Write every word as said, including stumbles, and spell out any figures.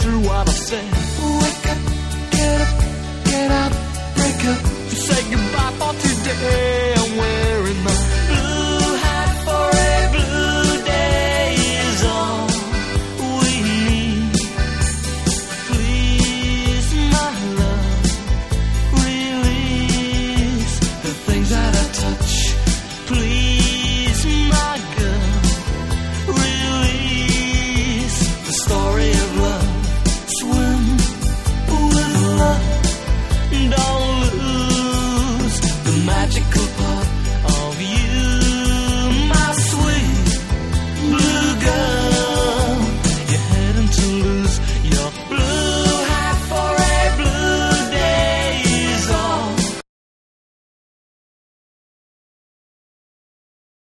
through what I said. Wake up, get up, get up, break up. Say goodbye for today.